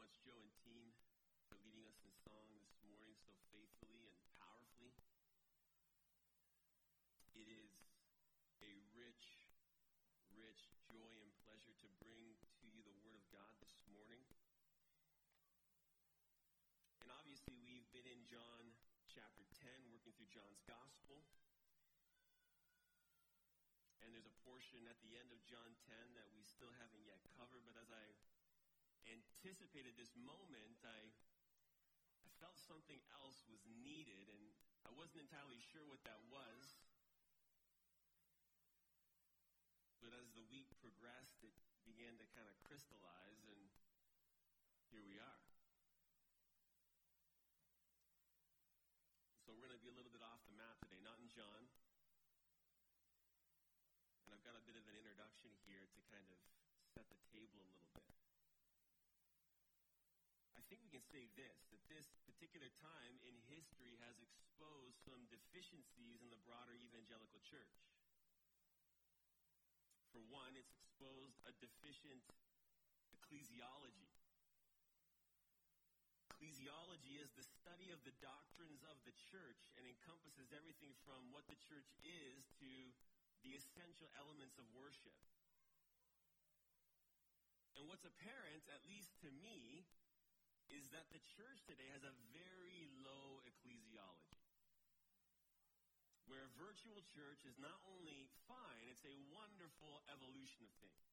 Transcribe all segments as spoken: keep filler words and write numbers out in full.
much, Joe and team, for leading us in song this morning so faithfully and powerfully. It is a rich, rich joy and pleasure to bring to you the Word of God this morning. And obviously, we've been in John chapter ten, working through John's Gospel. And there's a portion at the end of John ten that we still haven't yet covered, but as I anticipated this moment, I, I felt something else was needed, and I wasn't entirely sure what that was. But as the week progressed, it began to kind of crystallize, and here we are. So we're going to be a little bit off the map today, not in John. And I've got a bit of an introduction here to kind of set the table a little bit. I think we can say this, that this particular time in history has exposed some deficiencies in the broader evangelical church. For one, it's exposed a deficient ecclesiology. Ecclesiology is the study of the doctrines of the church and encompasses everything from what the church is to the essential elements of worship. And what's apparent, at least to me, is that the church today has a very low ecclesiology, where a virtual church is not only fine, it's a wonderful evolution of things.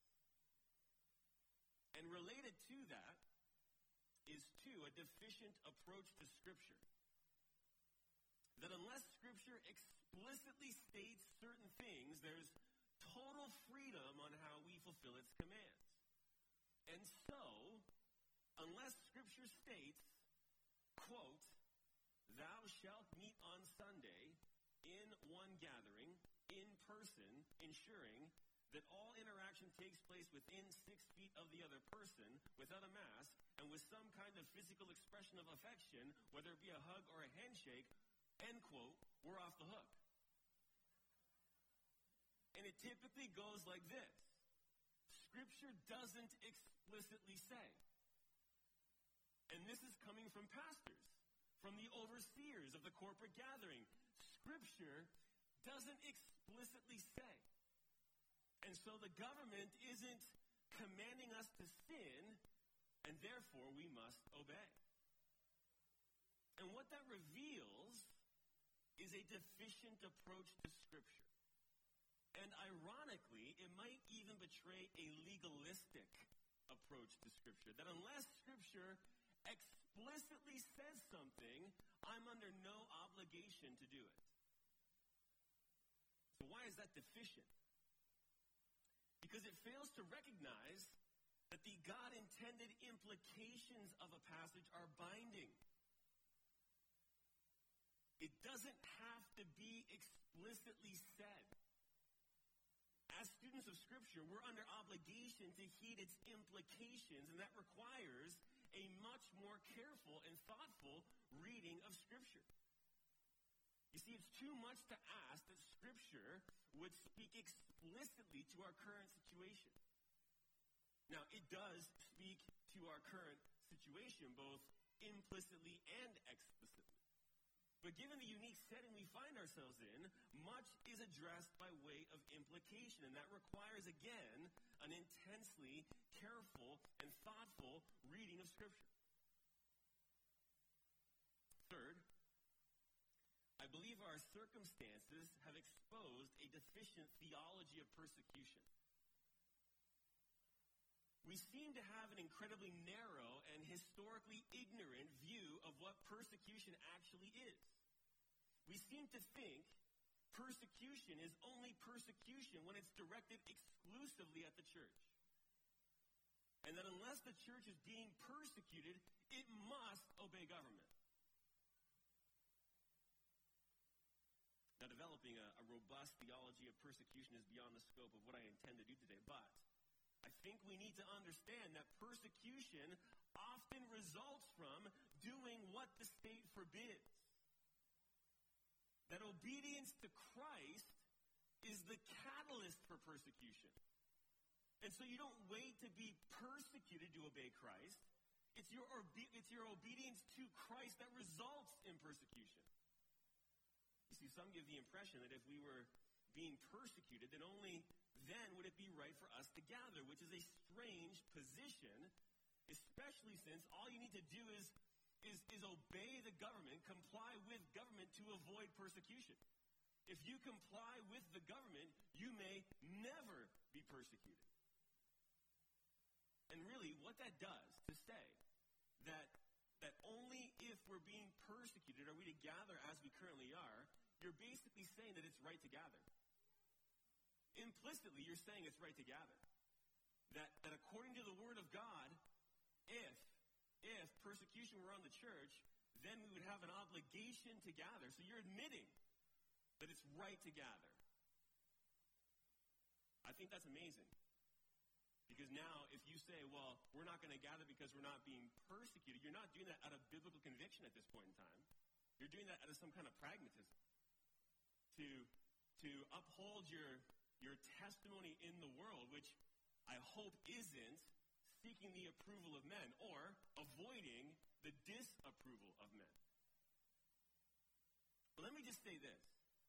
And related to that is, too, a deficient approach to Scripture. That unless Scripture explicitly states certain things, there's total freedom on how we fulfill its commands. And so, unless Scripture states, quote, "Thou shalt meet on Sunday in one gathering, in person, ensuring that all interaction takes place within six feet of the other person, without a mask, and with some kind of physical expression of affection, whether it be a hug or a handshake," end quote, we're off the hook. And it typically goes like this. Scripture doesn't explicitly say. And this is coming from pastors, from the overseers of the corporate gathering. Scripture doesn't explicitly say. And so the government isn't commanding us to sin, and therefore we must obey. And what that reveals is a deficient approach to Scripture. And ironically, it might even betray a legalistic approach to Scripture. That unless Scripture explicitly says something, I'm under no obligation to do it. So why is that deficient? Because it fails to recognize that the God-intended implications of a passage are binding. It doesn't have to be explicitly said. As students of Scripture, we're under obligation to heed its implications, and that requires a much more careful and thoughtful reading of Scripture. You see, it's too much to ask that Scripture would speak explicitly to our current situation. Now, it does speak to our current situation, both implicitly and explicitly. But given the unique setting we find ourselves in, much is addressed by way of implication, and that requires, again, an intensely careful and thoughtful reading of Scripture. Third, I believe our circumstances have exposed a deficient theology of persecution. We seem to have an incredibly narrow and historically ignorant view of what persecution actually is. We seem to think persecution is only persecution when it's directed exclusively at the church. And that unless the church is being persecuted, it must obey government. Now, developing a, a robust theology of persecution is beyond the scope of what I intend to do today, but I think we need to understand that persecution often results from doing what the state forbids. That obedience to Christ is the catalyst for persecution. And so you don't wait to be persecuted to obey Christ. It's your, obe- it's your obedience to Christ that results in persecution. You see, some give the impression that if we were being persecuted, then only then would it be right for us to gather, which is a strange position, especially since all you need to do is, is, is obey the government, comply with government to avoid persecution. If you comply with the government, you may never be persecuted. And really, what that does to say that, that only if we're being persecuted are we to gather as we currently are, you're basically saying that it's right to gather. Implicitly, you're saying it's right to gather. That, that according to the Word of God, if, if persecution were on the church, then we would have an obligation to gather. So you're admitting that it's right to gather. I think that's amazing. Because now, if you say, well, we're not going to gather because we're not being persecuted, you're not doing that out of biblical conviction at this point in time. You're doing that out of some kind of pragmatism. To, to uphold your, your testimony in the world, which I hope isn't seeking the approval of men or avoiding the disapproval of men. But let me just say this.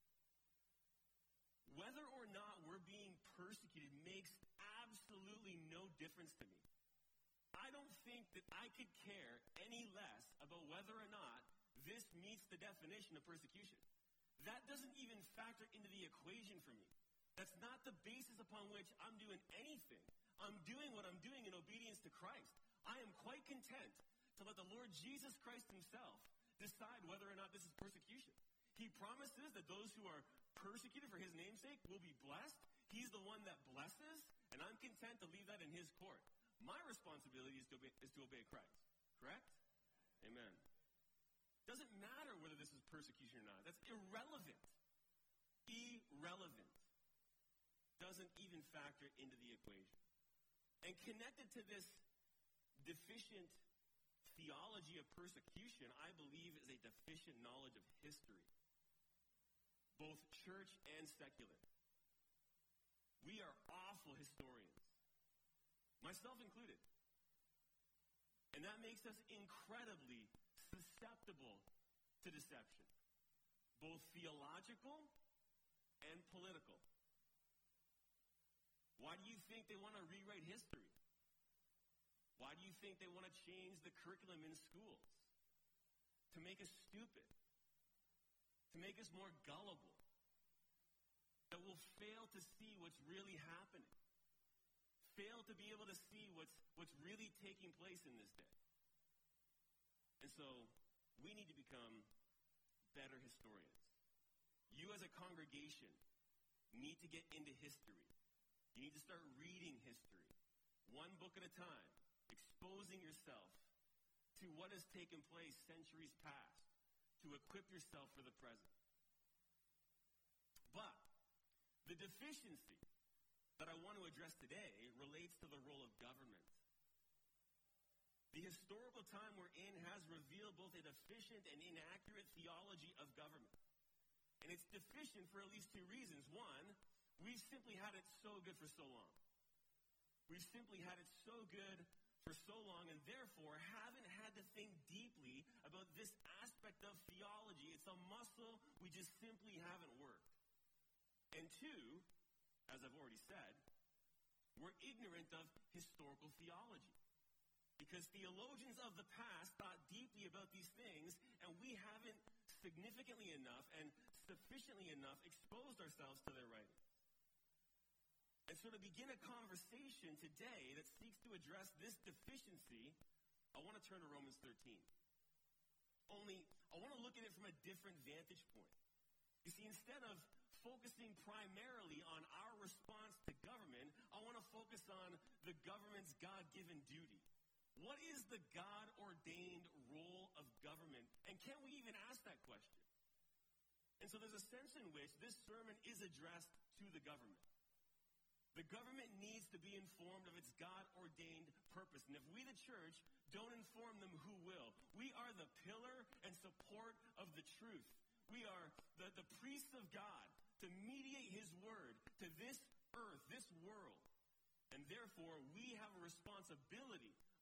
Whether or not we're being persecuted makes absolutely no difference to me. I don't think that I could care any less about whether or not this meets the definition of persecution. That doesn't even factor into the equation for me. That's not the basis upon which I'm doing anything. I'm doing what I'm doing in obedience to Christ. I am quite content to let the Lord Jesus Christ himself decide whether or not this is persecution. He promises that those who are persecuted for his name's sake will be blessed. He's the one that blesses, and I'm content to leave that in his court. My responsibility is to obey, is to obey Christ. Correct? Amen. Doesn't matter whether this is persecution or not. That's irrelevant. Irrelevant. Doesn't even factor into the equation. And connected to this deficient theology of persecution, I believe, is a deficient knowledge of history, both church and secular. We are awful historians, myself included. And that makes us incredibly susceptible to deception, both theological and political. Why do you think they want to rewrite history? Why do you think they want to change the curriculum in schools? To make us stupid, to make us more gullible, that we'll fail to see what's really happening, fail to be able to see what's, what's really taking place in this day. And so, we need to become better historians. You as a congregation need to get into history. You need to start reading history, one book at a time, exposing yourself to what has taken place centuries past, to equip yourself for the present. But the deficiency that I want to address today relates to the role of government. The historical time we're in has revealed both a deficient and inaccurate theology of government. And it's deficient for at least two reasons. One, we've simply had it so good for so long. We've simply had it so good for so long and therefore haven't had to think deeply about this aspect of theology. It's a muscle we just simply haven't worked. And two, as I've already said, we're ignorant of historical theology. Because theologians of the past thought deeply about these things, and we haven't significantly enough and sufficiently enough exposed ourselves to their writings. And so to begin a conversation today that seeks to address this deficiency, I want to turn to Romans thirteen. Only, I want to look at it from a different vantage point. You see, instead of focusing primarily on our response to government, I want to focus on the government's God-given duty. What is the God-ordained role of government? And can we even ask that question? And so there's a sense in which this sermon is addressed to the government. The government needs to be informed of its God-ordained purpose. And if we, the church, don't inform them, who will? We are the pillar and support of the truth. We are the, the priests of God to mediate his word to this earth, this world. And therefore, we have a responsibility of informing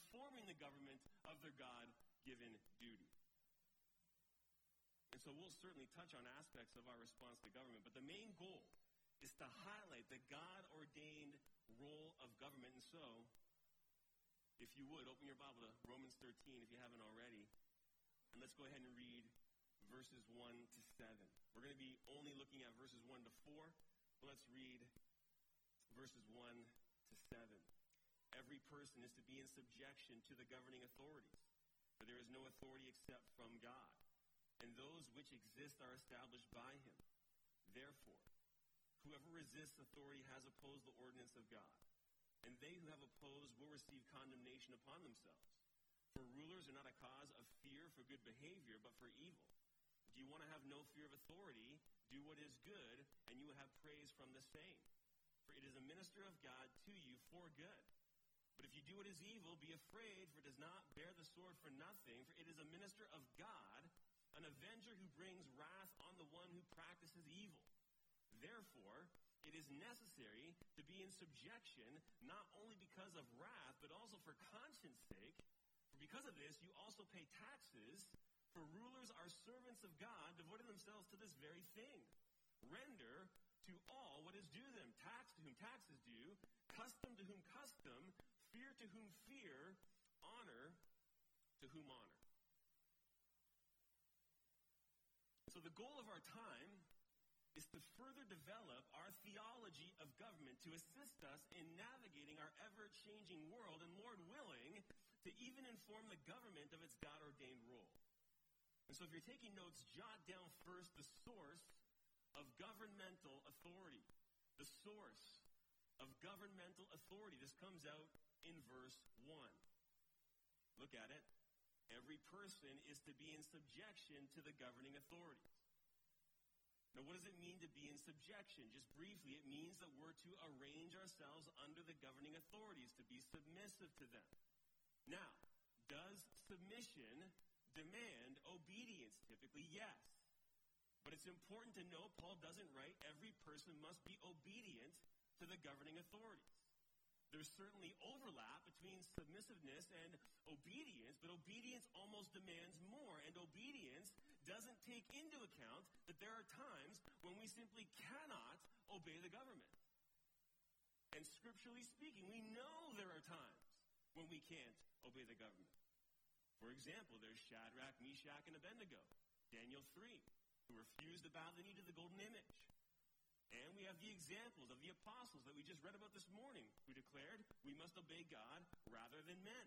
informing the government of their God-given duty. And so we'll certainly touch on aspects of our response to government, but the main goal is to highlight the God-ordained role of government. And so, if you would, open your Bible to Romans thirteen if you haven't already, and let's go ahead and read verses one to seven. We're going to be only looking at verses one to four, but let's read verses one to seven. Every person is to be in subjection to the governing authorities, for there is no authority except from God, and those which exist are established by him. Therefore, whoever resists authority has opposed the ordinance of God, and they who have opposed will receive condemnation upon themselves. For rulers are not a cause of fear for good behavior, but for evil. Do you want to have no fear of authority? Do what is good, and you will have praise from the same. For it is a minister of God to you for good. But if you do what is evil, be afraid, for it does not bear the sword for nothing, for it is a minister of God, an avenger who brings wrath on the one who practices evil. Therefore, it is necessary to be in subjection, not only because of wrath, but also for conscience sake. For because of this, you also pay taxes, for rulers are servants of God, devoting themselves to this very thing. Render to all what is due them, tax to whom tax is due, custom to whom custom, fear to whom fear, honor to whom honor. So the goal of our time is to further develop our theology of government to assist us in navigating our ever-changing world, and Lord willing, to even inform the government of its God-ordained role. And so if you're taking notes, jot down first the source of governmental authority. The source of governmental authority. This comes out in verse one. Look at it. Every person is to be in subjection to the governing authorities. Now, what does it mean to be in subjection? Just briefly, it means that we're to arrange ourselves under the governing authorities, to be submissive to them. Now, does submission demand obedience? Typically, yes. But it's important to note Paul doesn't write every person must be obedient to the governing authorities. There's certainly overlap between submissiveness and obedience, but obedience almost demands more, and obedience doesn't take into account that there are times when we simply cannot obey the government. And scripturally speaking, we know there are times when we can't obey the government. For example, there's Shadrach, Meshach, and Abednego, Daniel three, who refused to bow the knee to the golden image. And we have the examples of the apostles that we just read about this morning, who declared, we must obey God rather than men.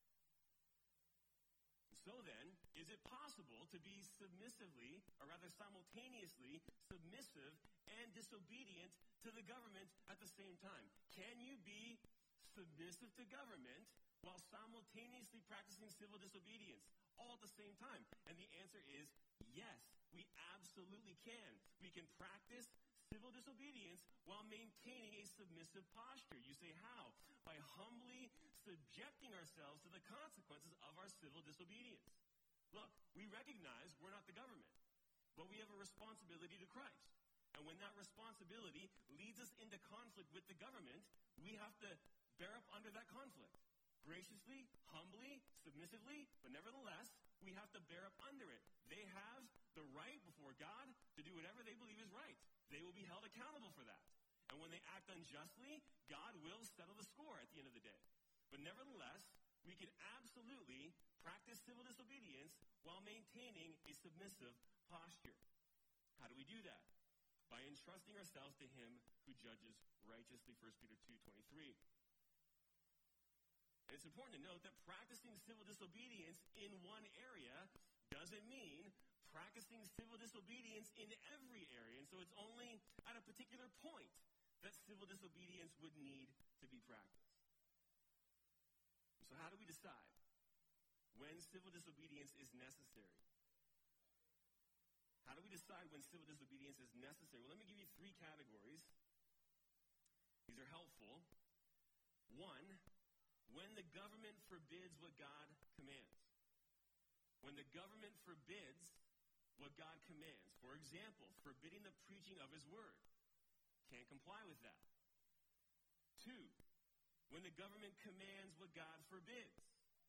So then, is it possible to be submissively, or rather simultaneously, submissive and disobedient to the government at the same time? Can you be submissive to government while simultaneously practicing civil disobedience all at the same time? And the answer is yes, we absolutely can. We can practice civil disobedience while maintaining a submissive posture. You say, how? By humbly subjecting ourselves to the consequences of our civil disobedience. Look, we recognize we're not the government, but we have a responsibility to Christ. And when that responsibility leads us into conflict with the government, we have to bear up under that conflict. Graciously, humbly, submissively, but nevertheless, we have to bear up under it. They have the right before God to do whatever they believe is right. They will be held accountable for that. And when they act unjustly, God will settle the score at the end of the day. But nevertheless, we can absolutely practice civil disobedience while maintaining a submissive posture. How do we do that? By entrusting ourselves to him who judges righteously, First Peter two twenty-three. And it's important to note that practicing civil disobedience in one area doesn't mean practicing civil disobedience in every area. And so it's only at a particular point that civil disobedience would need to be practiced. So how do we decide when civil disobedience is necessary? How do we decide when civil disobedience is necessary? Well, let me give you three categories. These are helpful. One, when the government forbids what God commands. When the government forbids what God commands. For example, forbidding the preaching of his word. Can't comply with that. Two, when the government commands what God forbids.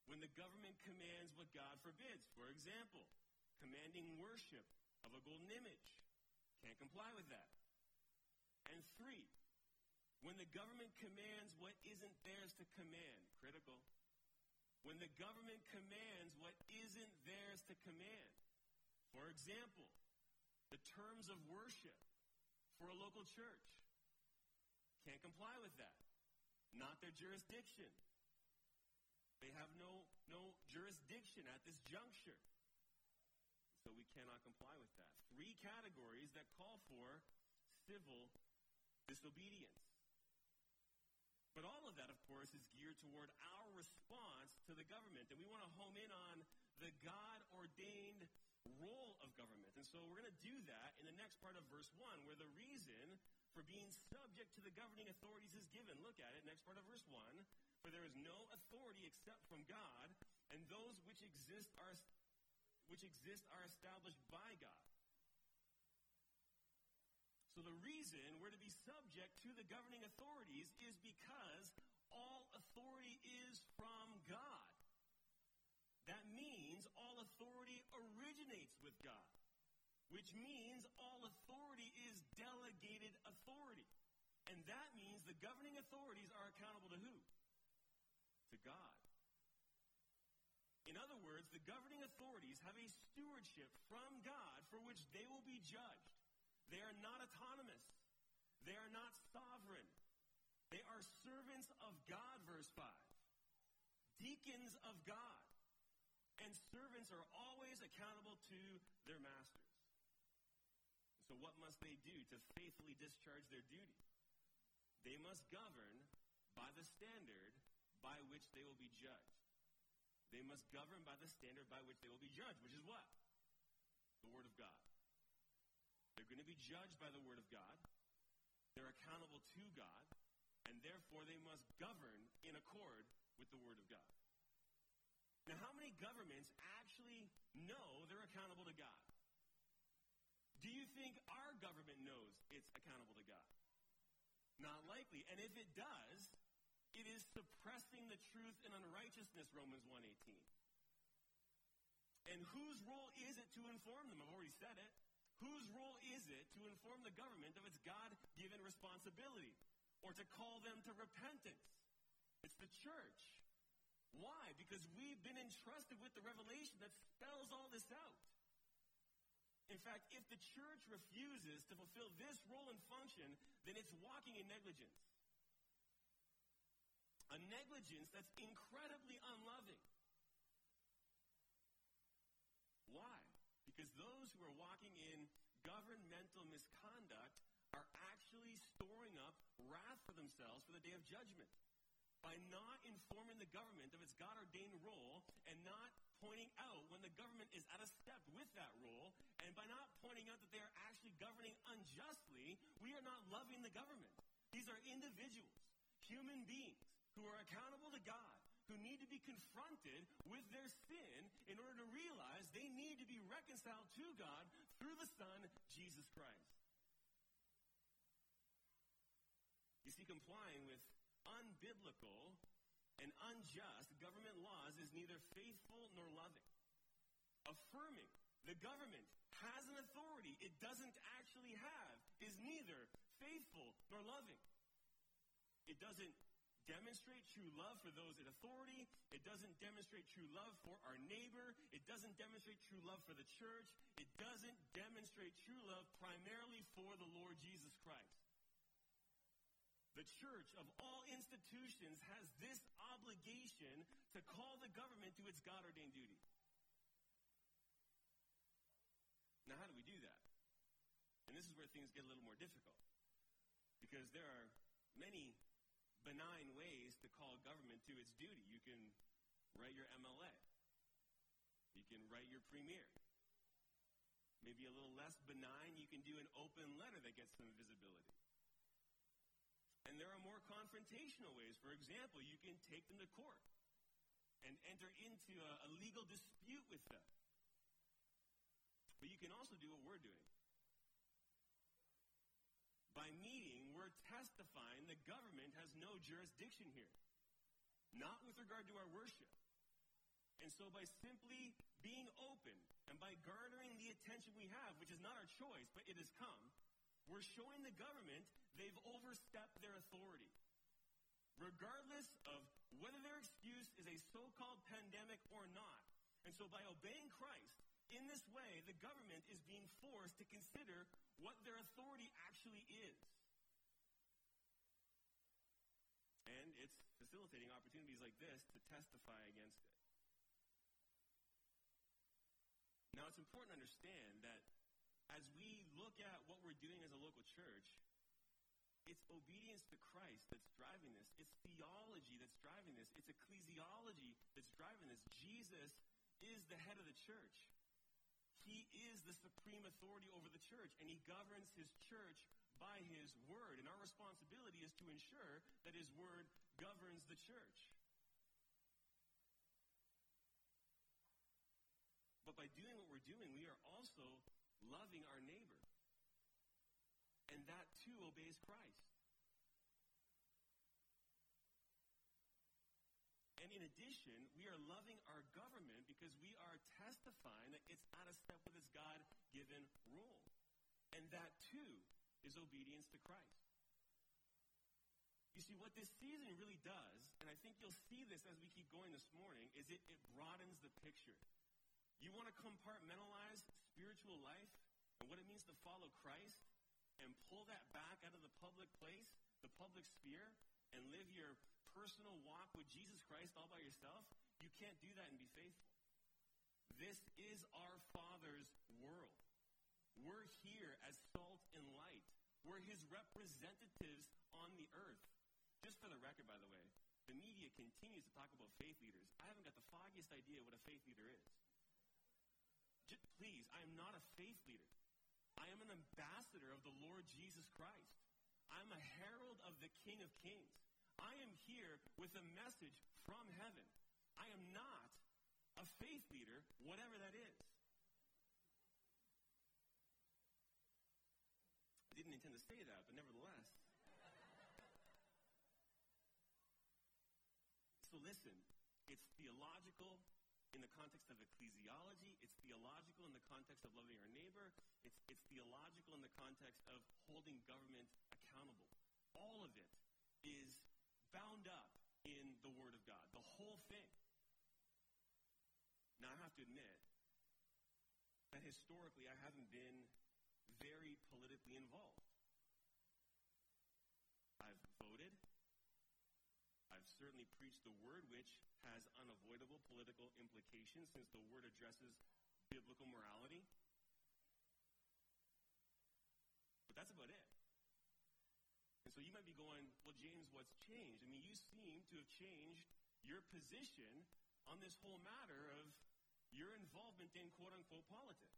when the government commands what God forbids. For example, commanding worship of a golden image. Can't comply with that. And three, when the government commands what isn't theirs to command. Critical. When the government commands what isn't theirs to command. For example, the terms of worship for a local church. Can't comply with that. Not their jurisdiction. They have no, no jurisdiction at this juncture. So we cannot comply with that. Three categories that call for civil disobedience. But all of that, of course, is geared toward our response to the government. And we want to home in on the God-ordained role of government. And so we're going to do that in the next part of verse one, where the reason for being subject to the governing authorities is given. Look at it, next part of verse one. For there is no authority except from God, and those which exist are which exist are established by God. So the reason we're to be subject to the governing authorities is because all authority is from God. That means all authority originates with God, which means all authority is delegated authority. And that means the governing authorities are accountable to who? To God. In other words, the governing authorities have a stewardship from God for which they will be judged. They are not autonomous. They are not sovereign. They are servants of God, verse five. Deacons of God. And servants are always accountable to their masters. So what must they do to faithfully discharge their duty? They must govern by the standard by which they will be judged. They must govern by the standard by which they will be judged, which is what? The Word of God. They're going to be judged by the Word of God. They're accountable to God, and therefore they must govern in accord with the Word of God. Now, how many governments actually know they're accountable to God? Do you think our government knows it's accountable to God? Not likely. And if it does, it is suppressing the truth in unrighteousness, Romans one eighteen. And whose role is it to inform them? I've already said it. Whose role is it to inform the government of its God-given responsibility or to call them to repentance? It's the church. Why? Because we've been entrusted with the revelation that spells all this out. In fact, if the church refuses to fulfill this role and function, then it's walking in negligence. A negligence that's incredibly unloving. Why? Because those who are walking in governmental misconduct are actually storing up wrath for themselves for the day of judgment. By not informing the government of its God-ordained role and not pointing out when the government is out of step with that role, and by not pointing out that they are actually governing unjustly, we are not loving the government. These are individuals, human beings, who are accountable to God, who need to be confronted with their sin in order to realize they need to be reconciled to God through the Son, Jesus Christ. You see, complying with unbiblical and unjust government laws is neither faithful nor loving. Affirming the government has an authority it doesn't actually have is neither faithful nor loving. It doesn't demonstrate true love for those in authority. It doesn't demonstrate true love for our neighbor. It doesn't demonstrate true love for the church. It doesn't demonstrate true love primarily for the Lord Jesus Christ. The church of all institutions has this obligation to call the government to its God-ordained duty. Now, how do we do that? And this is where things get a little more difficult. Because there are many benign ways to call government to its duty. You can write your M L A. You can write your premier. Maybe a little less benign, you can do an open letter that gets some visibility. And there are more confrontational ways. For example, you can take them to court and enter into a, a legal dispute with them. But you can also do what we're doing. By meeting, we're testifying the government has no jurisdiction here. Not with regard to our worship. And so by simply being open and by garnering the attention we have, which is not our choice, but it has come, we're showing the government they've overstepped their authority. Regardless of whether their excuse is a so-called pandemic or not. And so by obeying Christ, in this way, the government is being forced to consider what their authority actually is. And it's facilitating opportunities like this to testify against it. Now, it's important to understand that as we look at what we're doing as a local church, it's obedience to Christ that's driving this. It's theology that's driving this. It's ecclesiology that's driving this. Jesus is the head of the church. He is the supreme authority over the church, and he governs his church by his word. And our responsibility is to ensure that his word governs the church. But by doing what we're doing, we are also loving our neighbor. And that too obeys Christ. And in addition, we are loving our government because we are testifying that it's out of step with its God-given rule. And that too is obedience to Christ. You see, what this season really does, and I think you'll see this as we keep going this morning, is it, it broadens the picture. You want to compartmentalize spiritual life and what it means to follow Christ and pull that back out of the public place, the public sphere, and live your personal walk with Jesus Christ all by yourself? You can't do that and be faithful. This is our Father's world. We're here as salt and light. We're his representatives on the earth. Just for the record, by the way, the media continues to talk about faith leaders. I haven't got the foggiest idea what a faith leader is. Just, please, I am not a faith leader. I am an ambassador of the Lord Jesus Christ. I'm a herald of the King of Kings. I am here with a message from heaven. I am not a faith leader, whatever that is. I didn't intend to say that, but nevertheless. So listen, it's theological in the context of ecclesiology. It's theological in the context of loving our neighbor. It's, it's theological in the context of holding government accountable. All of it is bound up in the Word of God, the whole thing. Now, I have to admit that historically I haven't been very politically involved. I've voted. I've certainly preached the Word, which has unavoidable political implications since the Word addresses biblical morality. But that's about it. And so you might be going, well, James, what's changed? I mean, you seem to have changed your position on this whole matter of your involvement in quote-unquote politics.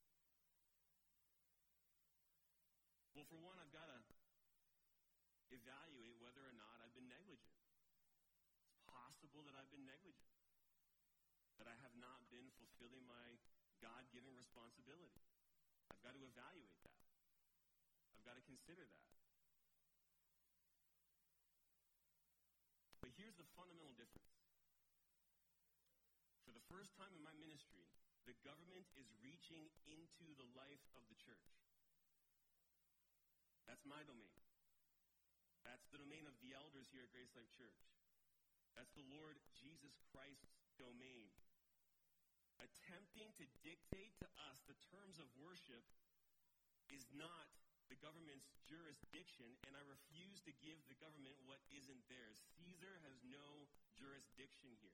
Well, for one, I've got to evaluate whether or not I've been negligent. It's possible that I've been negligent, that I have not been fulfilling my God-given responsibility. I've got to evaluate that. I've got to consider that. But here's the fundamental difference. For the first time in my ministry, the government is reaching into the life of the church. That's my domain. That's the domain of the elders here at Grace Life Church. That's the Lord Jesus Christ's domain. Attempting to dictate to us the terms of worship is not the government's jurisdiction, and I refuse to give the government what isn't theirs. Caesar has no jurisdiction here.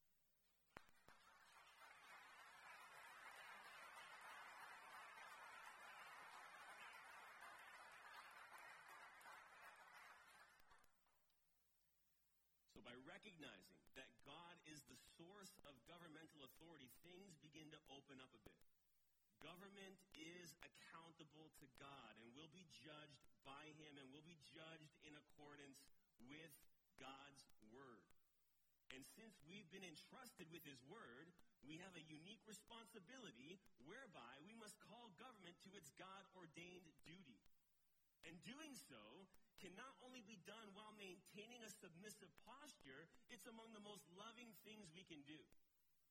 So by recognizing that God is the source of governmental authority, things begin to open up a bit. Government is accountable to God and will be judged by him and will be judged in accordance with God's word. And since we've been entrusted with his word, we have a unique responsibility whereby we must call government to its God-ordained duty. And doing so can not only be done while maintaining a submissive posture, it's among the most loving things we can do.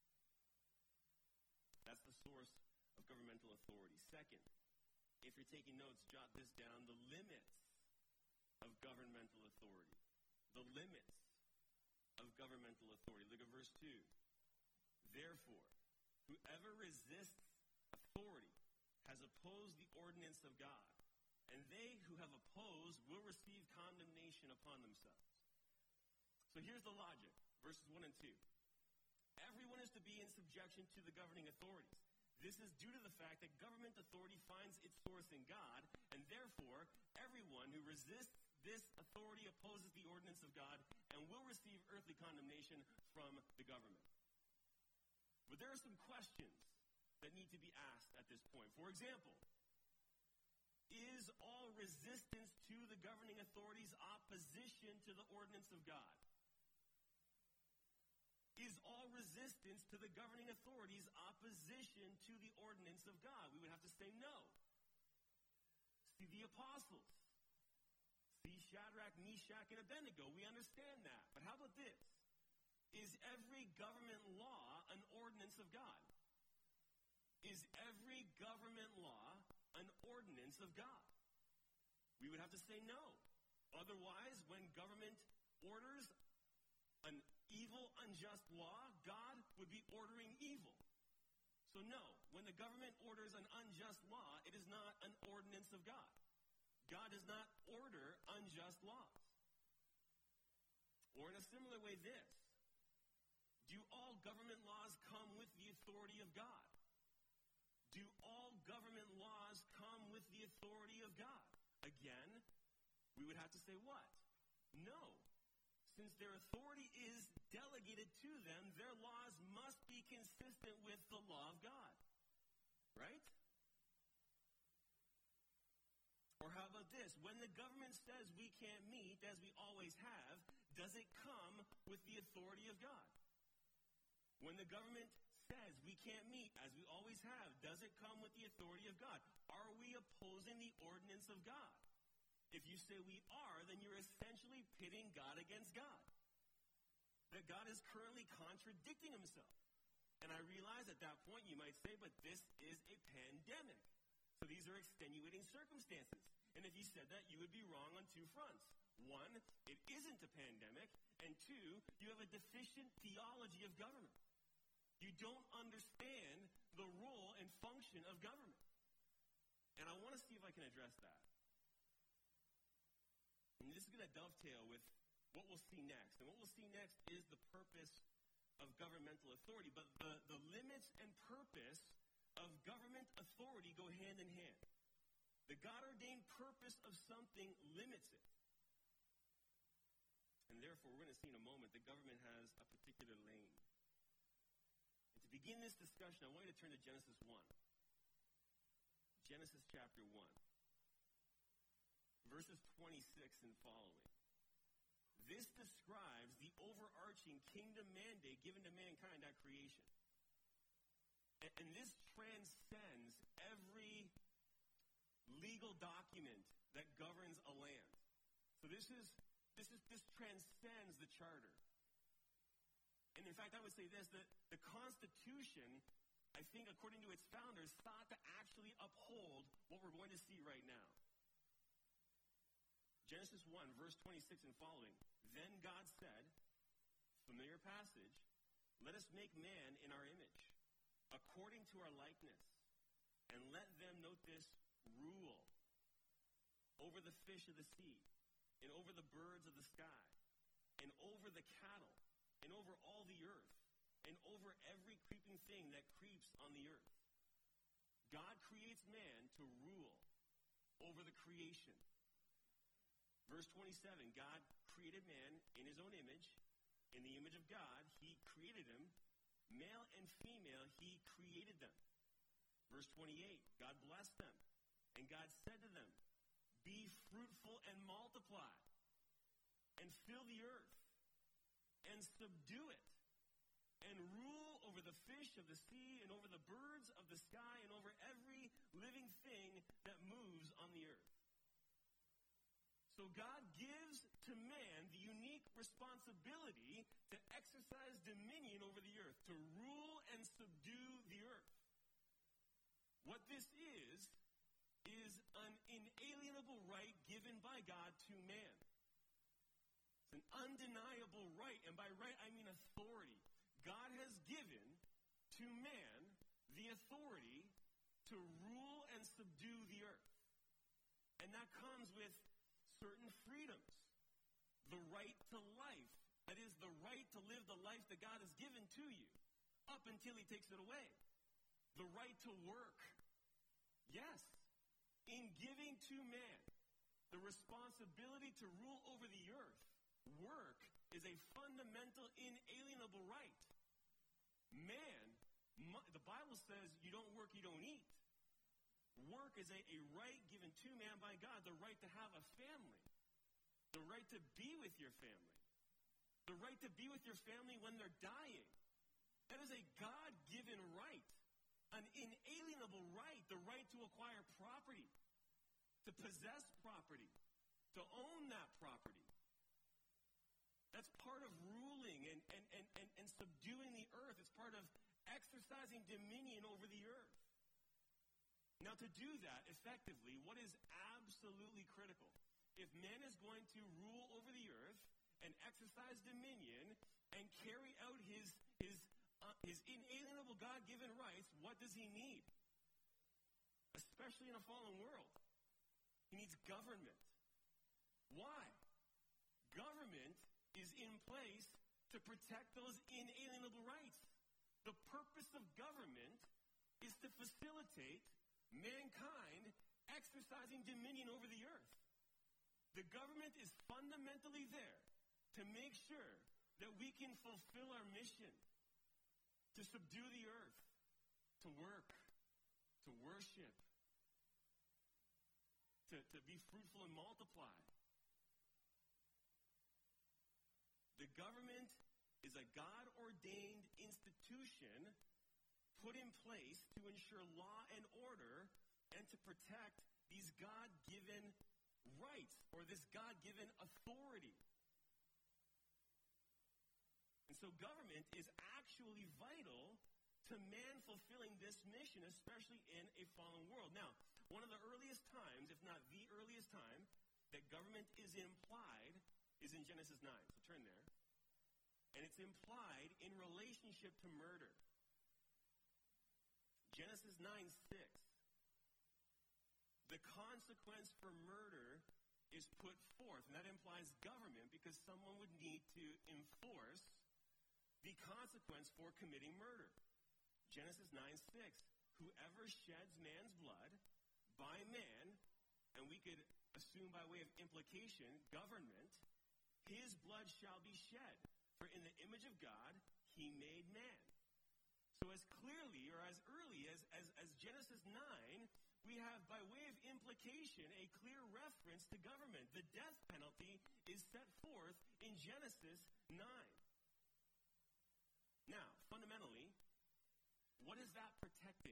That's the source of governmental authority. Second, if you're taking notes, jot this down, the limits of governmental authority. The limits of governmental authority. Look at verse two. Therefore, whoever resists authority has opposed the ordinance of God, and they who have opposed will receive condemnation upon themselves. So here's the logic, verses one and two. Everyone is to be in subjection to the governing authorities. This is due to the fact that government authority finds its source in God, and therefore, everyone who resists this authority opposes the ordinance of God and will receive earthly condemnation from the government. But there are some questions that need to be asked at this point. For example, is all resistance to the governing authorities opposition to the ordinance of God? Is all resistance to the governing authorities opposition to the ordinance of God? We would have to say no. See the apostles. See Shadrach, Meshach, and Abednego. We understand that. But how about this? Is every government law an ordinance of God? Is every government law an ordinance of God? We would have to say no. Otherwise, when government orders an evil, unjust law, God would be ordering evil. So no, when the government orders an unjust law, it is not an ordinance of God. God does not order unjust laws. Or in a similar way, this. Do all government laws come with the authority of God? Do all government laws come with the authority of God? Again, we would have to say what? No. Since their authority is delegated to them, their laws must be consistent with the law of God. Right? Or how about this? When the government says we can't meet, as we always have, does it come with the authority of God? When the government says we can't meet, as we always have, does it come with the authority of God? Are we opposing the ordinance of God? If you say we are, then you're essentially pitting God against God. That God is currently contradicting himself. And I realize at that point you might say, but this is a pandemic. So these are extenuating circumstances. And if you said that, you would be wrong on two fronts. One, it isn't a pandemic. And two, you have a deficient theology of government. You don't understand the role and function of government. And I want to see if I can address that. And this is going to dovetail with what we'll see next. And what we'll see next is the purpose of governmental authority. But the, the limits and purpose of government authority go hand in hand. The God-ordained purpose of something limits it. And therefore, we're going to see in a moment that government has a particular lane. And to begin this discussion, I want you to turn to Genesis one. Genesis chapter one. Verses twenty-six and following. This describes the overarching kingdom mandate given to mankind at creation. And, and this transcends every legal document that governs a land. So this is this is this transcends the charter. And in fact, I would say this, that the Constitution, I think according to its founders, sought to actually uphold what we're going to see right now. Genesis one, verse twenty-six and following. Then God said, familiar passage, let us make man in our image, according to our likeness, and let them, note this, rule over the fish of the sea, and over the birds of the sky, and over the cattle, and over all the earth, and over every creeping thing that creeps on the earth. God creates man to rule over the creation. Verse twenty-seven, God created man in his own image. In the image of God, he created him. Male and female, he created them. Verse twenty-eight, God blessed them. And God said to them, be fruitful and multiply, and fill the earth, and subdue it, and rule over the fish of the sea, and over the birds of the sky, and over every living thing that moves on the earth. So God gives to man the unique responsibility to exercise dominion over the earth, to rule and subdue the earth. What this is, is an inalienable right given by God to man. It's an undeniable right, and by right I mean authority. God has given to man the authority to rule and subdue the earth. And that comes with certain freedoms. The right to life, that is the right to live the life that God has given to you, up until he takes it away. The right to work. Yes, in giving to man the responsibility to rule over the earth, work is a fundamental, inalienable right. Man, the Bible says you don't work, you don't eat. Work is a, a right given to man by God, the right to have a family, the right to be with your family, the right to be with your family when they're dying. That is a God-given right, an inalienable right, the right to acquire property, to possess property, to own that property. That's part of ruling and, and, and, and, and subduing the earth. It's part of exercising dominion over the earth. Now, to do that effectively, what is absolutely critical? If man is going to rule over the earth and exercise dominion and carry out his, his, uh, his inalienable God-given rights, what does he need? Especially in a fallen world. He needs government. Why? Government is in place to protect those inalienable rights. The purpose of government is to facilitate mankind exercising dominion over the earth. The government is fundamentally there to make sure that we can fulfill our mission to subdue the earth, to work, to worship, to, to be fruitful and multiply. The government is a God-ordained institution put in place to ensure law and order and to protect these God-given rights or this God-given authority. And so government is actually vital to man fulfilling this mission, especially in a fallen world. Now, one of the earliest times, if not the earliest time, that government is implied is in Genesis nine. So turn there. And it's implied in relationship to murder. Genesis nine six. The consequence for murder is put forth, and that implies government because someone would need to enforce the consequence for committing murder. Genesis nine six. Whoever sheds man's blood by man, and we could assume by way of implication, government, his blood shall be shed. For in the image of God, he made man. So as clearly, or as early as, as, as Genesis nine, we have, by way of implication, a clear reference to government. The death penalty is set forth in Genesis nine. Now, fundamentally, what is that protecting?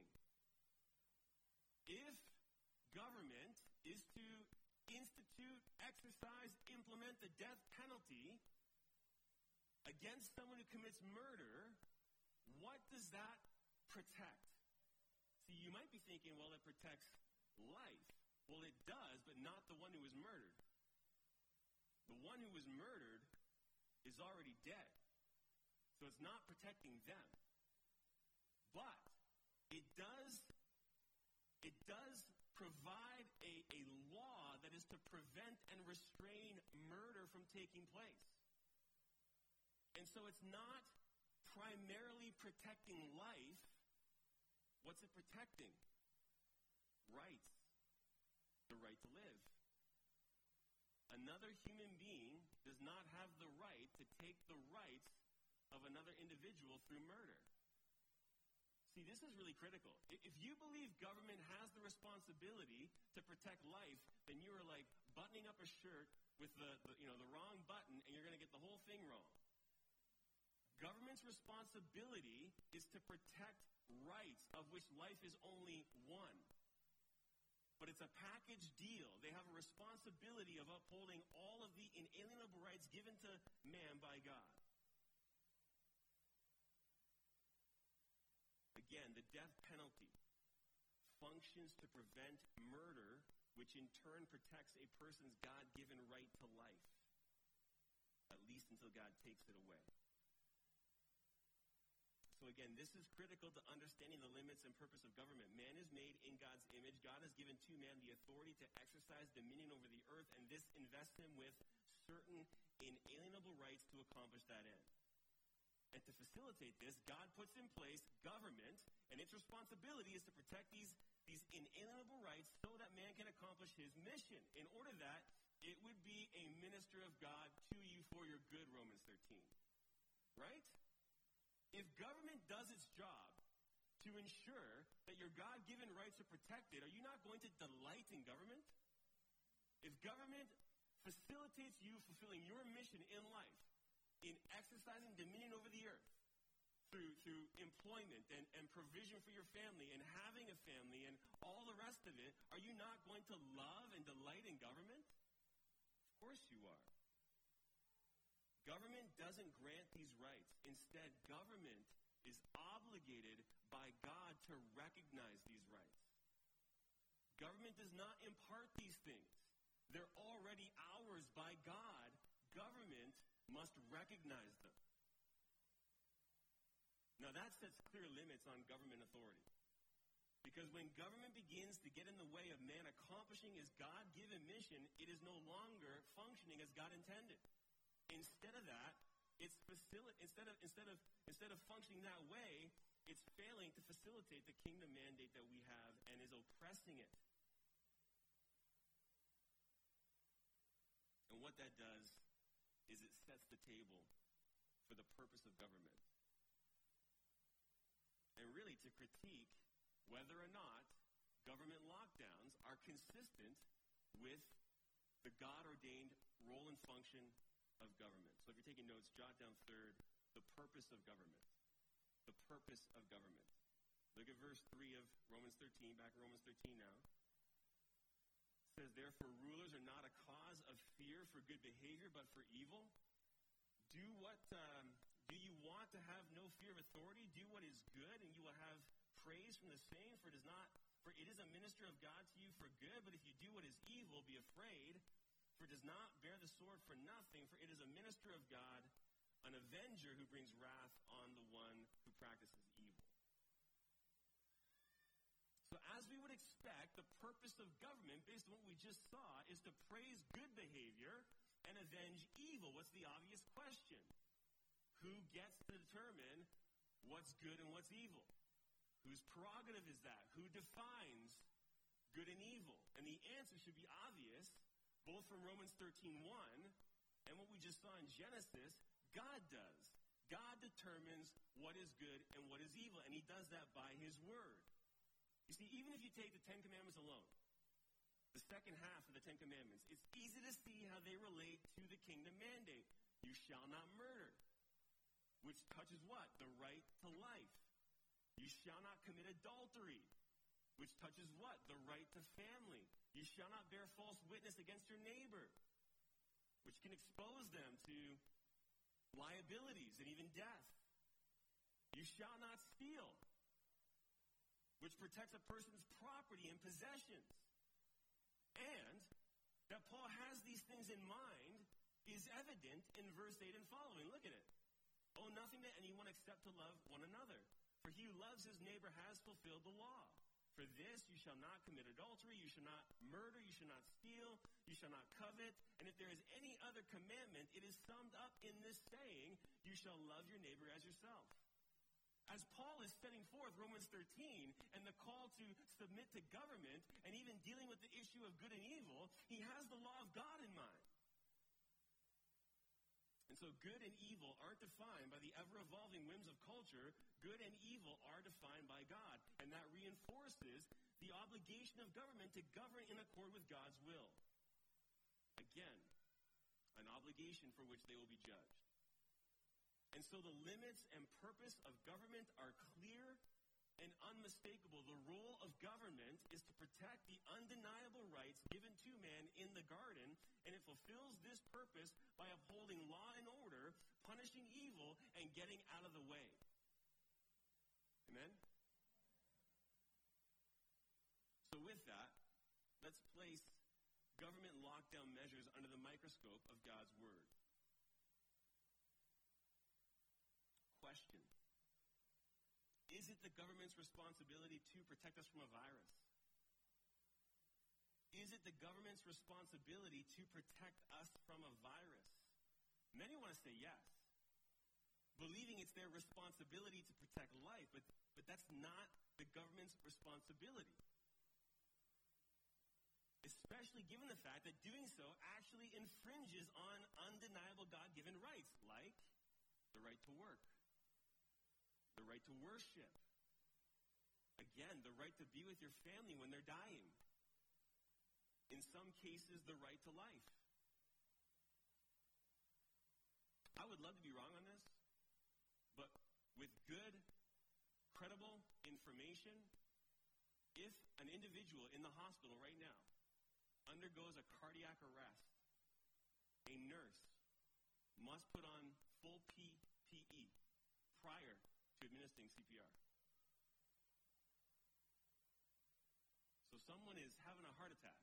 If government is to institute, exercise, implement the death penalty against someone who commits murder, what does that protect? See, you might be thinking, well, it protects life. Well, it does, but not the one who was murdered. The one who was murdered is already dead. So it's not protecting them. But it does, it does provide a, a law that is to prevent and restrain murder from taking place. And so it's not primarily protecting life. What's it protecting? Rights. The right to live. Another human being does not have the right to take the rights of another individual through murder. See, this is really critical. If you believe government has the responsibility to protect life, then you are like buttoning up a shirt with the, the you know the wrong button, and you're going to get the whole thing wrong. Government's responsibility is to protect rights, of which life is only one. But it's a package deal. They have a responsibility of upholding all of the inalienable rights given to man by God. Again, the death penalty functions to prevent murder, which in turn protects a person's God-given right to life, at least until God takes it away. So again, this is critical to understanding the limits and purpose of government. Man is made in God's image. God has given to man the authority to exercise dominion over the earth, and this invests him with certain inalienable rights to accomplish that end. And to facilitate this, God puts in place government, and its responsibility is to protect these, these inalienable rights so that man can accomplish his mission. In order that it would be a minister of God to you for your good, Romans thirteen. Right? If government does its job to ensure that your God-given rights are protected, are you not going to delight in government? If government facilitates you fulfilling your mission in life, in exercising dominion over the earth, through through employment and, and provision for your family and having a family and all the rest of it, are you not going to love and delight in government? Of course you are. Government doesn't grant these rights. Instead, government is obligated by God to recognize these rights. Government does not impart these things. They're already ours by God. Government must recognize them. Now that sets clear limits on government authority. Because when government begins to get in the way of man accomplishing his God-given mission, it is no longer functioning as God intended. Instead of that, it's facil- instead of instead of instead of functioning that way, it's failing to facilitate the kingdom mandate that we have and is oppressing it. And what that does is it sets the table for the purpose of government. And really to critique whether or not government lockdowns are consistent with the God-ordained role and function of government. So if you're taking notes, jot down third, the purpose of government. The purpose of government. Look at verse three of Romans thirteen, back in Romans thirteen now. It says, therefore rulers are not a cause of fear for good behavior, but for evil. Do what, um, do you want to have no fear of authority? Do what is good, and you will have praise from the same, for it is not, for it is a minister of God to you for good, but if you do what is evil, be afraid. For it does not bear the sword for nothing, for it is a minister of God, an avenger who brings wrath on the one who practices evil. So as we would expect, the purpose of government, based on what we just saw, is to praise good behavior and avenge evil. What's the obvious question? Who gets to determine what's good and what's evil? Whose prerogative is that? Who defines good and evil? And the answer should be obvious, both from Romans thirteen one and what we just saw in Genesis. God does. God determines what is good and what is evil, and he does that by his word. You see, even if you take the Ten Commandments alone, the second half of the Ten Commandments, it's easy to see how they relate to the kingdom mandate. You shall not murder, which touches what? The right to life. You shall not commit adultery, which touches what? The right to family. You shall not bear false witness against your neighbor, which can expose them to liabilities and even death. You shall not steal, which protects a person's property and possessions. And that Paul has these things in mind is evident in verse eight and following. Look at it. Owe nothing to anyone except to love one another. For he who loves his neighbor has fulfilled the law. For this, you shall not commit adultery, you shall not murder, you shall not steal, you shall not covet. And if there is any other commandment, it is summed up in this saying, you shall love your neighbor as yourself. As Paul is setting forth Romans thirteen and the call to submit to government and even dealing with the issue of good and evil, he has the law of God in mind. And so good and evil aren't defined by the ever-evolving whims of culture. Good and evil are defined by God. And that reinforces the obligation of government to govern in accord with God's will. Again, an obligation for which they will be judged. And so the limits and purpose of government are clear and unmistakable. The role of government is to protect the undeniable rights given to man in the garden, and it fulfills this purpose by upholding law and order, punishing evil, and getting out of the way. Amen? let's place government lockdown measures under the microscope of God's word. Question. Is it the government's responsibility to protect us from a virus? Is it the government's responsibility to protect us from a virus? Many want to say yes, believing it's their responsibility to protect life, but, but that's not the government's responsibility. Especially given the fact that doing so actually infringes on undeniable God-given rights, like the right to work, the right to worship, again, the right to be with your family when they're dying, in some cases, the right to life. I would love to be wrong on this, but with good, credible information, if an individual in the hospital right now undergoes a cardiac arrest, a nurse must put on full P P E prior to administering C P R. So someone is having a heart attack,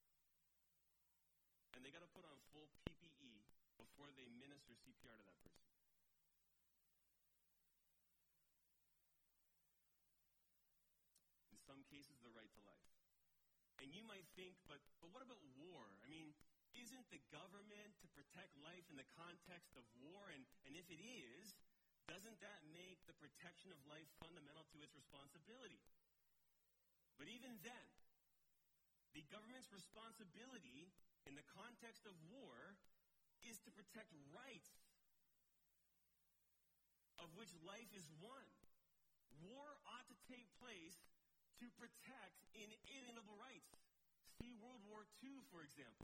and they got to put on full P P E before they administer C P R to that person. In some cases, the right to life. And you might think, but, but what about war? I mean, isn't the government to protect life in the context of war? And, and if it is, doesn't that make the protection of life fundamental to its responsibility? But even then, the government's responsibility in the context of war is to protect rights, of which life is one. War ought to take place to protect inalienable rights. See World War Two, for example.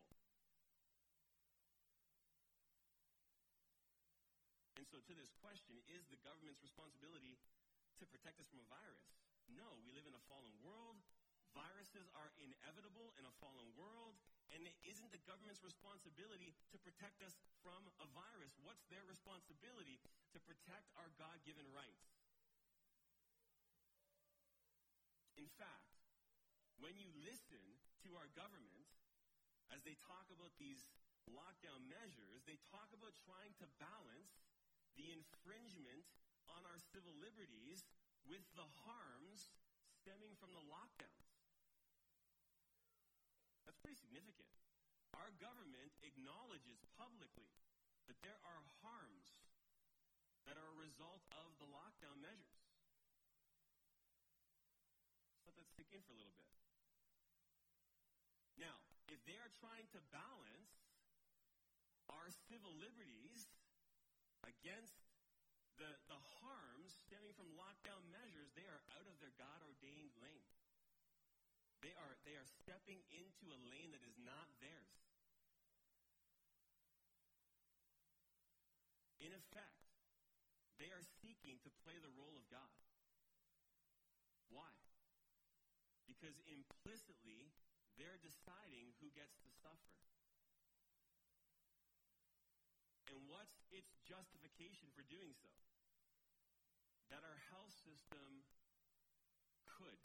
And so to this question, is the government's responsibility to protect us from a virus? No, we live in a fallen world. Viruses are inevitable in a fallen world. And it isn't the government's responsibility to protect us from a virus. What's their responsibility? To protect our God-given rights. In fact, when you listen to our government, as they talk about these lockdown measures, they talk about trying to balance the infringement on our civil liberties with the harms stemming from the lockdowns. That's pretty significant. Our government acknowledges publicly that there are harms that are a result of the lockdown measures. Let that sink in for a little bit. Now, if they are trying to balance our civil liberties against the, the harms stemming from lockdown measures, they are out of their God-ordained lane. They are, they are stepping into a lane that is not theirs. In effect, they are seeking to play the role of God. Why? Because implicitly, they're deciding who gets to suffer. And what's its justification for doing so? That our health system could,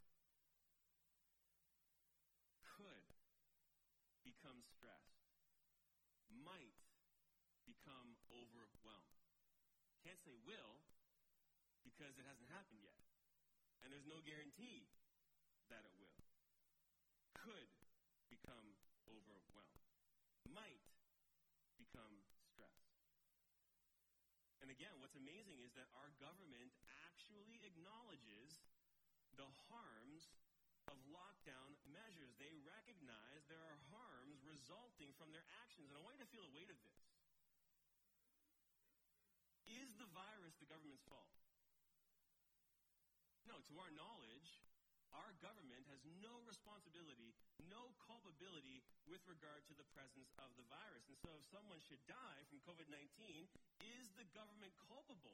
could become stressed, might become overwhelmed. Can't say will, because it hasn't happened yet. And there's no guarantee that it will. Could become overwhelmed. Might become stressed. And again, what's amazing is that our government actually acknowledges the harms of lockdown measures. They recognize there are harms resulting from their actions. And I want you to feel the weight of this. Is the virus the government's fault? No, to our knowledge, our government has no responsibility, no culpability with regard to the presence of the virus. And so if someone should die from covid nineteen, is the government culpable?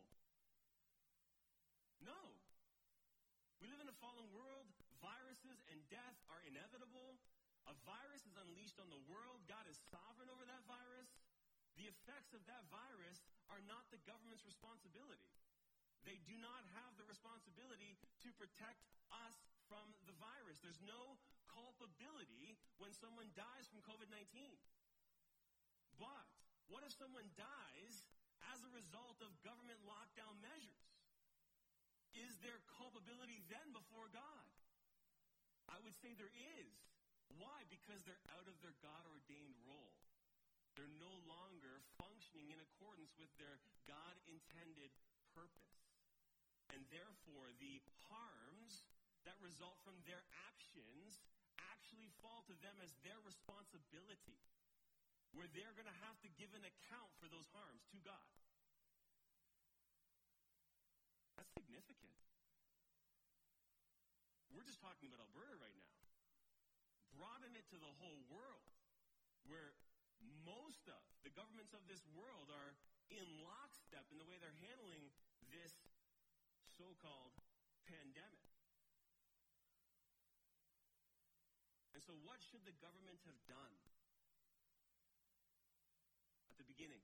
No. We live in a fallen world. Viruses and death are inevitable. A virus is unleashed on the world. God is sovereign over that virus. The effects of that virus are not the government's responsibility. They do not have the responsibility to protect us from the virus. There's no culpability when someone dies from covid nineteen. But what if someone dies as a result of government lockdown measures? Is there culpability then before God? I would say there is. Why? Because they're out of their God-ordained role. They're no longer functioning in accordance with their God-intended purpose. And therefore, the harms that result from their actions actually fall to them as their responsibility, where they're going to have to give an account for those harms to God. That's significant. We're just talking about Alberta right now. Broaden it to the whole world, where most of the governments of this world are in lockstep in the way they're handling this so-called pandemic. And so what should the government have done at the beginning?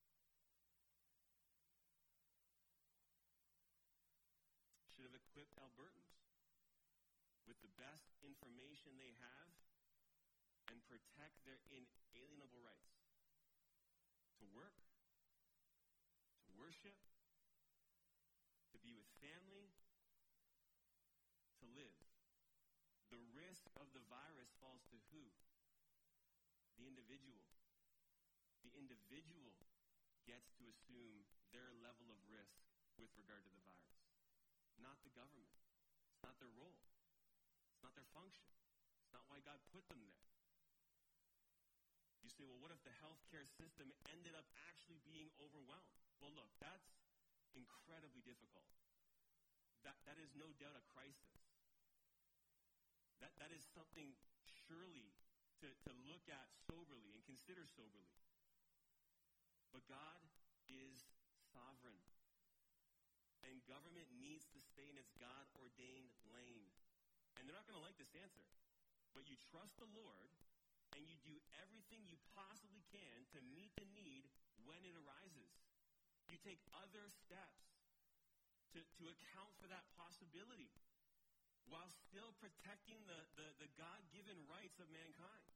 Should have equipped Albertans with the best information they have and protect their inalienable rights to work, to worship, to be with family, to live. The risk of the virus falls to who? The individual. The individual gets to assume their level of risk with regard to the virus, not the government. It's not their role. It's not their function. It's not why God put them there. You say, well, what if the healthcare system ended up actually being overwhelmed? Well, look, that's incredibly difficult. That, that is no doubt a crisis. That, that is something surely to, to look at soberly and consider soberly. But God is sovereign. And government needs to stay in its God-ordained lane. And they're not going to like this answer. But you trust the Lord, and you do everything you possibly can to meet the need when it arises. You take other steps to, to account for that possibility while still protecting the, the, the God-given rights of mankind.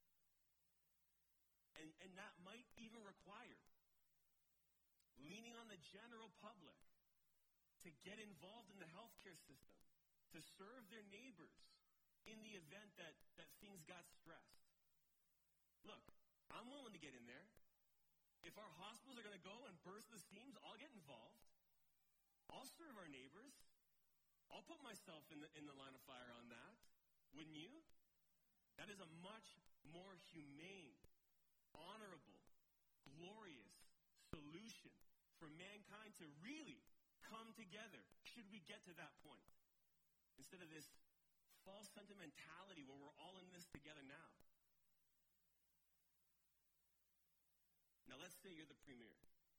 And, and that might even require leaning on the general public to get involved in the healthcare system, to serve their neighbors in the event that, that things got stressed. Look, I'm willing to get in there. If our hospitals are going to go and burst the seams, I'll get involved. I'll serve our neighbors. I'll put myself in the, in the line of fire on that. Wouldn't you? That is a much more humane, honorable, glorious solution for mankind to really come together, should we get to that point. Instead of this false sentimentality where we're all in this together now. Now let's say you're the premier.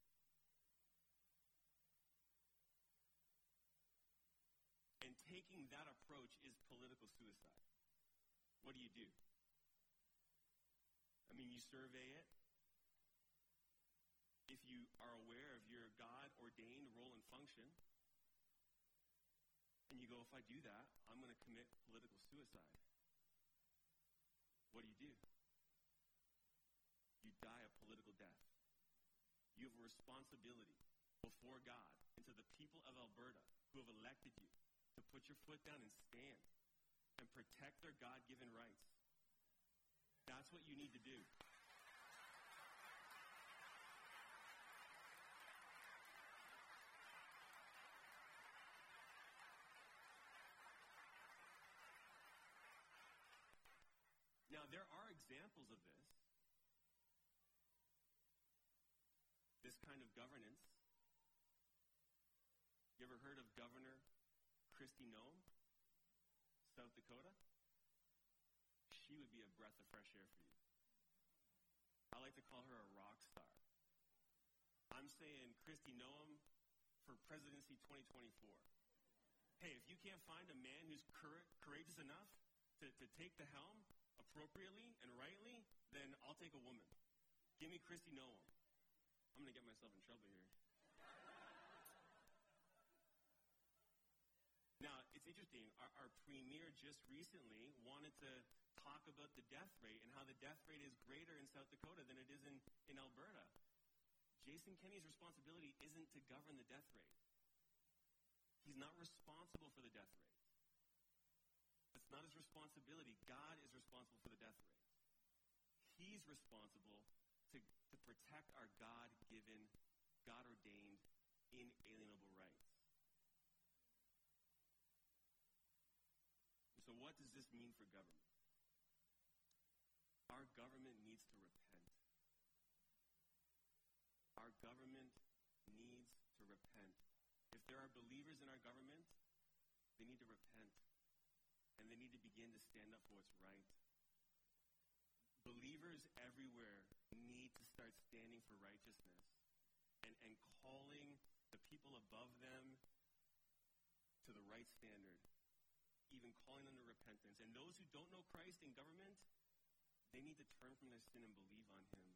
And taking that approach is political suicide. What do you do? I mean, you survey it. If you are aware of your God-ordained role and function, and you go, if I do that, I'm going to commit political suicide. What do you do? You die a political death. You have a responsibility before God and to the people of Alberta who have elected you to put your foot down and stand and protect their God-given rights. That's what you need to do. Now, there are examples of this, this kind of governance. You ever heard of Governor Kristi Noem, South Dakota? She would be a breath of fresh air for you. I like to call her a rock star. I'm saying Kristi Noem for presidency twenty twenty-four. Hey, if you can't find a man who's cur- courageous enough to, to take the helm appropriately and rightly, then I'll take a woman. Give me Kristi Noem. I'm going to get myself in trouble here. Now, it's interesting. Our, our premier just recently wanted to talk about the death rate and how the death rate is greater in South Dakota than it is in, in Alberta. Jason Kenney's responsibility isn't to govern the death rate. He's not responsible for the death rate. That's not his responsibility. God is responsible for the death rate. He's responsible to, to protect our God-given, God-ordained, inalienable rights. So what does this mean for government? Our government needs to repent. Our government needs to repent. If there are believers in our government, they need to repent. And they need to begin to stand up for what's right. Believers everywhere need to start standing for righteousness and, and calling the people above them to the right standard, even calling them to repentance. And those who don't know Christ in government, they need to turn from their sin and believe on him.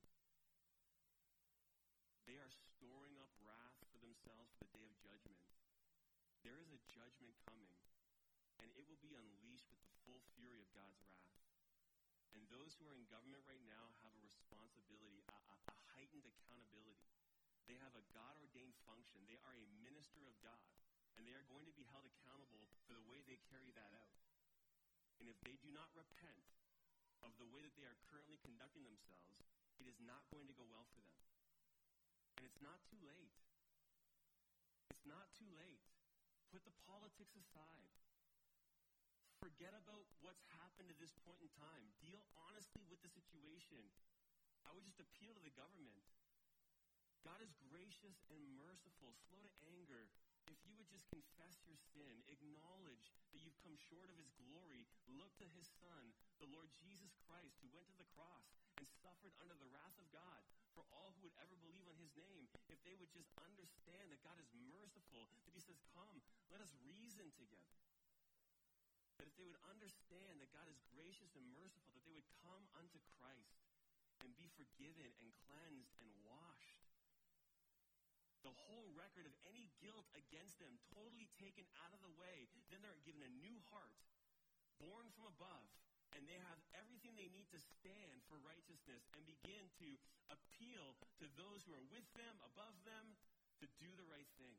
They are storing up wrath for themselves for the day of judgment. There is a judgment coming, and it will be unleashed with the full fury of God's wrath. And those who are in government right now have a responsibility, a, a, a heightened accountability. They have a God-ordained function. They are a minister of God, and they are going to be held accountable for the way they carry that out. And if they do not repent of the way that they are currently conducting themselves, it is not going to go well for them. And it's not too late. It's not too late. Put the politics aside. Forget about what's happened to this point in time. Deal honestly with the situation. I would just appeal to the government. God is gracious and merciful, slow to anger. If you would just confess your sin, acknowledge that you've come short of his glory, look to his Son, the Lord Jesus Christ, who went to the cross and suffered under the wrath of God for all who would ever believe on his name, if they would just understand that God is merciful, that he says, come, let us reason together. That if they would understand that God is gracious and merciful, that they would come unto Christ and be forgiven and cleansed and washed. The whole record of any guilt against them totally taken out of the way. Then they're given a new heart, born from above, and they have everything they need to stand for righteousness and begin to appeal to those who are with them, above them, to do the right thing.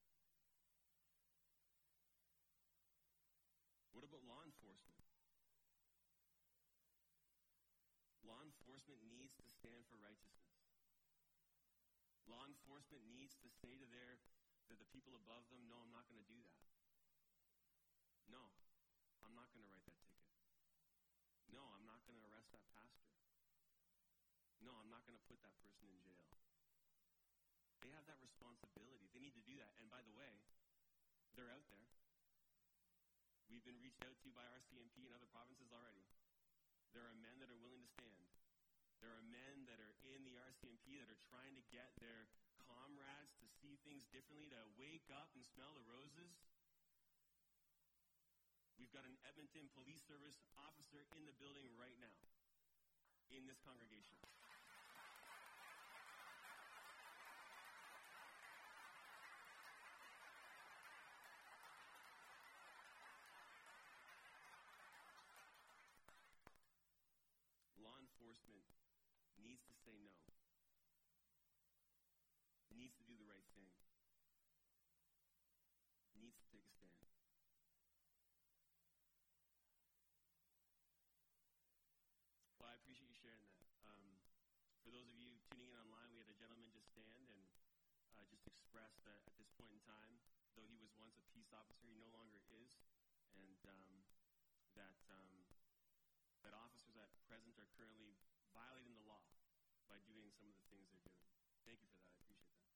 What about law enforcement? Law enforcement needs to stand for righteousness. Law enforcement needs to say to their, to the people above them, no, I'm not going to do that. No, I'm not going to write that ticket. No, I'm not going to arrest that pastor. No, I'm not going to put that person in jail. They have that responsibility. They need to do that. And by the way, they're out there. We've been reached out to by R C M P and other provinces already. There are men that are willing to stand. There are men that are in the R C M P that are trying to get their comrades to see things differently, to wake up and smell the roses. We've got an Edmonton Police Service officer in the building right now, in this congregation. Law enforcement needs to say no, needs to do the right thing, needs to take a stand. Well, I appreciate you sharing that. Um, for those of you tuning in online, we had a gentleman just stand and uh, just express that at this point in time, though he was once a peace officer, he no longer is, and um, that um, that officers at present are currently violating the law by doing some of the things they're doing. Thank you for that. I appreciate that.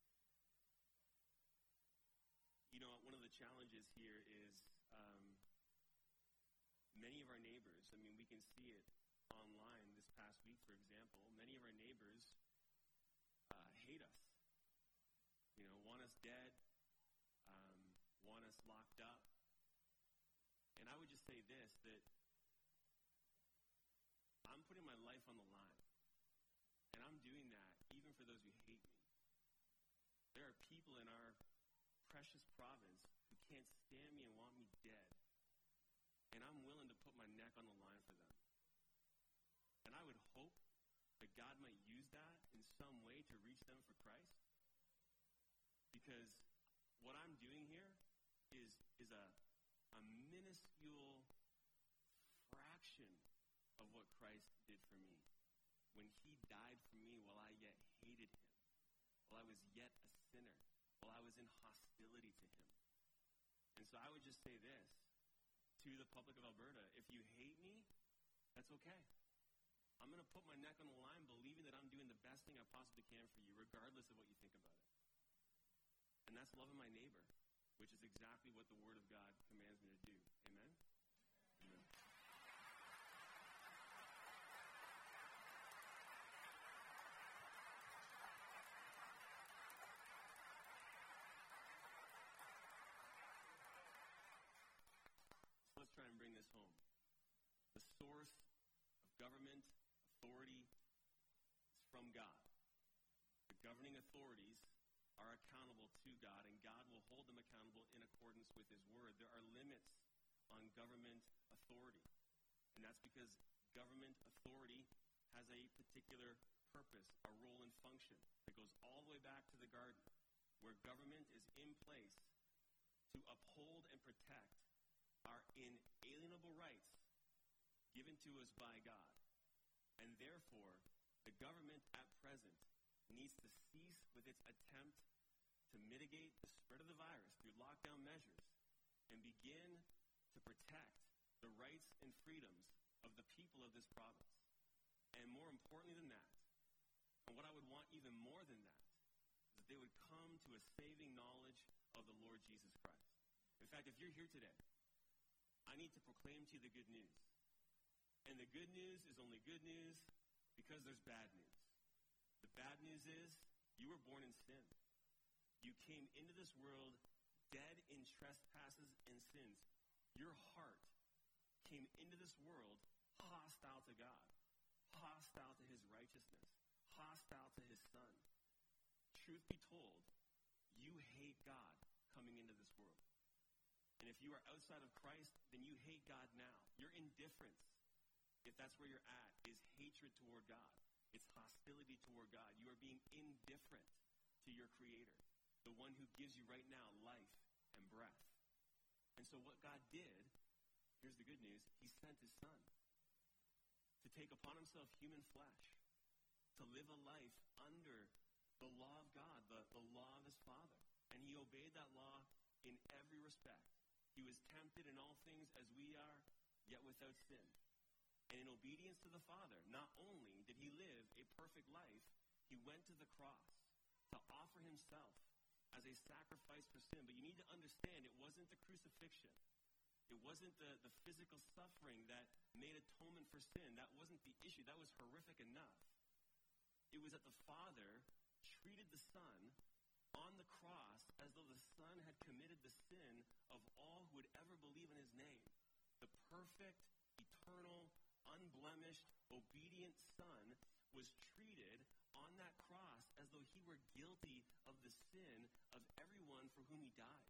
You know, one of the challenges here is um, many of our neighbors, I mean, we can see it online this past week, for example. Many of our neighbors uh, hate us, you know, want us dead, um, want us locked up. And I would just say this, that I'm putting my life on the line. And I'm doing that even for those who hate me. There are people in our precious province who can't stand me and want me dead. neck on the line for them. And I would hope that God might use that in some way to reach them for Christ. Because what I'm doing here is, is a, a minuscule fraction of what Christ did for me. When he died for me while I yet hated him, while I was yet a sinner, while I was in hostility to him. And so I would just say this to the public of Alberta: if you hate me, that's okay. I'm going to put my neck on the line believing that I'm doing the best thing I possibly can for you, regardless of what you think about it. And that's loving my neighbor, which is exactly what the Word of God commands me to do. Amen? Amen. So let's try and bring this home. The source of government authority is from God. The governing authorities are accountable to God, and God will hold them accountable in accordance with his word. There are limits on government authority, and that's because government authority has a particular purpose, a role and function that goes all the way back to the garden, where government is in place to uphold and protect our inalienable rights given to us by God. And therefore, the government at present needs to cease with its attempt to mitigate the spread of the virus through lockdown measures and begin to protect the rights and freedoms of the people of this province. And more importantly than that, and what I would want even more than that, is that they would come to a saving knowledge of the Lord Jesus Christ. In fact, if you're here today, I need to proclaim to you the good news. And the good news is only good news because there's bad news. The bad news is you were born in sin. You came into this world dead in trespasses and sins. Your heart came into this world hostile to God, hostile to his righteousness, hostile to his Son. Truth be told, you hate God coming into this world. And if you are outside of Christ, then you hate God now. Your indifference, if that's where you're at, is hatred toward God. It's hostility toward God. You are being indifferent to your Creator, the one who gives you right now life and breath. And so what God did, here's the good news, he sent his Son to take upon himself human flesh, to live a life under the law of God, the, the law of his Father. And he obeyed that law in every respect. He was tempted in all things as we are, yet without sin. And in obedience to the Father, not only did he live a perfect life, he went to the cross to offer himself as a sacrifice for sin. But you need to understand, it wasn't the crucifixion. It wasn't the, the physical suffering that made atonement for sin. That wasn't the issue. That was horrific enough. It was that the Father treated the Son on the cross as though the Son had committed the sin of all who would ever believe in his name. The perfect, eternal, unblemished, obedient Son was treated on that cross as though he were guilty of the sin of everyone for whom he died.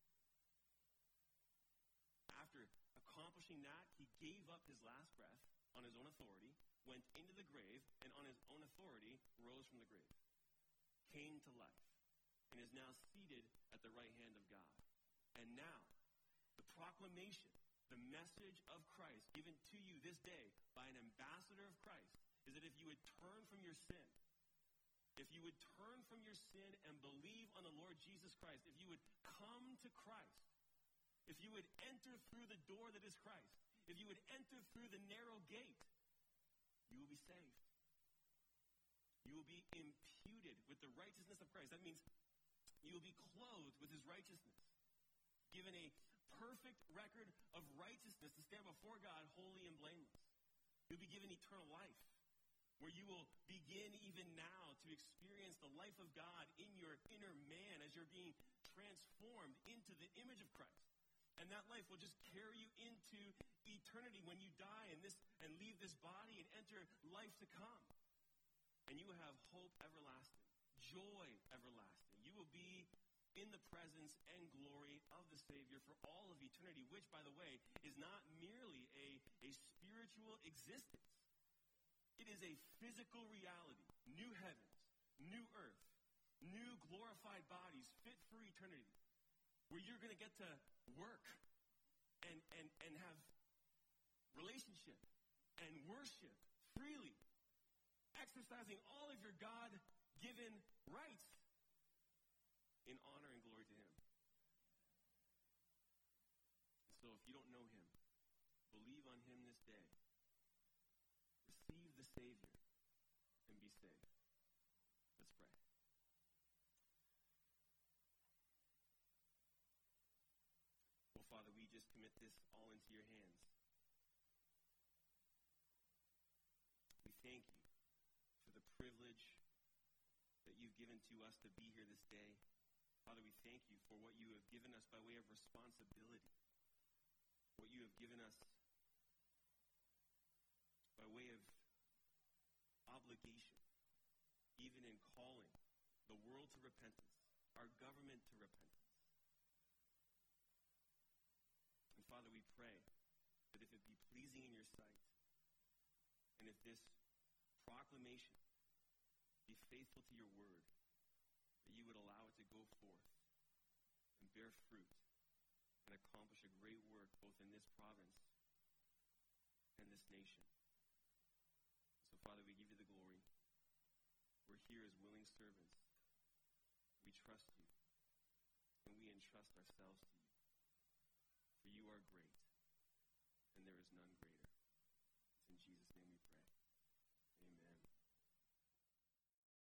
After accomplishing that, he gave up his last breath on his own authority, went into the grave, and on his own authority rose from the grave, came to life, and is now seated at the right hand of God. And now, the proclamation, the message of Christ given to you this day by an ambassador of Christ is that if you would turn from your sin, if you would turn from your sin and believe on the Lord Jesus Christ, if you would come to Christ, if you would enter through the door that is Christ, if you would enter through the narrow gate, you will be saved. You will be imputed with the righteousness of Christ. That means you will be clothed with his righteousness, given a perfect record of righteousness to stand before God holy and blameless. You'll be given eternal life, where you will begin even now to experience the life of God in your inner man as you're being transformed into the image of Christ. And that life will just carry you into eternity when you die and this and leave this body and enter life to come. And you will have hope everlasting, joy everlasting. You will be in the presence and glory of the Savior for all of eternity, which, by the way, is not merely a, a spiritual existence. It is a physical reality, new heavens, new earth, new glorified bodies fit for eternity, where you're going to get to work and, and, and have relationship and worship freely, exercising all of your God-given rights in honor and glory to him. And so if you don't know him, believe on him this day. Receive the Savior and be saved. Let's pray. Well, Father, we just commit this all into your hands. We thank you for the privilege that you've given to us to be here this day. Father, we thank you for what you have given us by way of responsibility, what you have given us by way of obligation, even in calling the world to repentance, our government to repentance. And Father, we pray that if it be pleasing in your sight, and if this proclamation be faithful to your word, that you would allow it to go forth and bear fruit and accomplish a great work both in this province and this nation. So, Father, we give you the glory. We're here as willing servants. We trust you, and we entrust ourselves to you. For you are great, and there is none greater. It's in Jesus' name.